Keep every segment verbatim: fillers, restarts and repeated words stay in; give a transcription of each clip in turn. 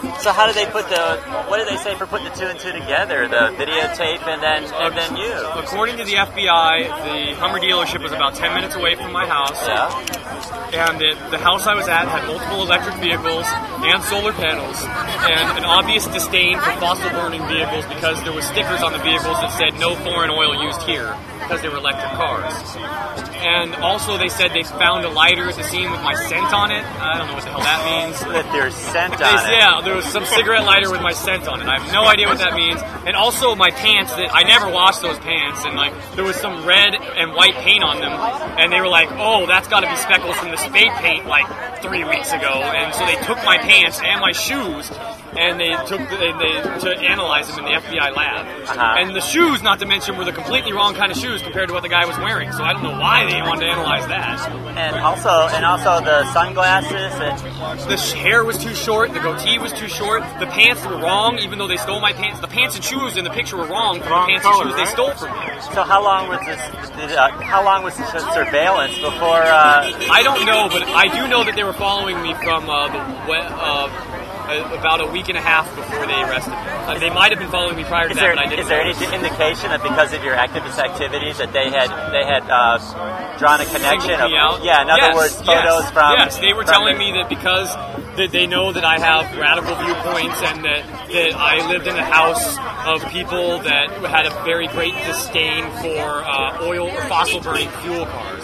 So how did they put the? What did they say for putting the two and two together? The videotape and then and then you. According to the F B I, the Hummer dealership was about ten minutes away from my house. Yeah. And the, the house I was at had multiple electric vehicles and solar panels, and an obvious disdain for fossil-burning vehicles because there were stickers on the vehicles that said "No foreign oil used here" because they were electric cars. And also they said they found a lighter at the scene with my scent on it. I don't know what the hell that means. With your scent They- on it. Yeah, there was some cigarette lighter with my scent on it. I have no idea what that means. And also my pants, that I never washed those pants, and like there was some red and white paint on them, and they were like, oh, that's got to be speckles from the spade paint like three weeks ago. And so they took my pants and my shoes, and they took the, and they to analyze them in the F B I lab. Uh-huh. And the shoes, not to mention, were the completely wrong kind of shoes compared to what the guy was wearing. So I don't know why they wanted to analyze that. And also, and also the sunglasses and The sh- hair was too short, the goatee was too short, the pants were wrong, even though they stole my pants. The pants and shoes in the picture were wrong from Wrong the pants color, and shoes they right? stole from me. so how long was this? Did, uh, how long was the surveillance before? Uh, I don't know, but I do know that they were following me from uh, the we- uh, uh, about a week and a half before they arrested me. Uh, they might have been following me prior to Is that, there, but I didn't is there any notice. indication that because of your activist activities that they had they had uh, drawn a connection? Singled me Of, out? yeah, in other Yes, words, photos yes, from. Yes, they were from telling the- me that because that they know that I have radical viewpoints and that, that I lived in a house of people that had a very great disdain for uh, oil or fossil burning fuel cars.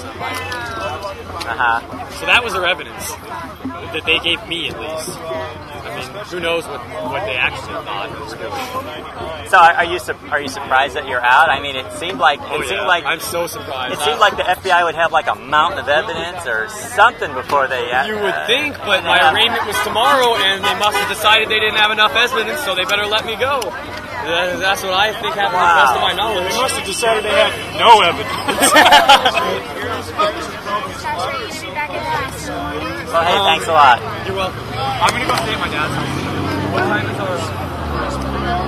Uh-huh. So that was their evidence that they gave me, at least. I mean, who knows what, what they actually thought was doing. So are are you sur- are you surprised that you're out? I mean, it seemed like it Oh, seemed yeah. like I'm so surprised. it seemed like the F B I would have like a mountain of evidence or something before they. Uh, You would think, but uh, my arraignment was tomorrow, and they must have decided they didn't have enough evidence, so they better let me go. That- That's what I think happened to the best of my knowledge. They must have decided they had no evidence. Well, hey, thanks a lot. You're welcome. I'm gonna go stay at my dad's house. What time is our?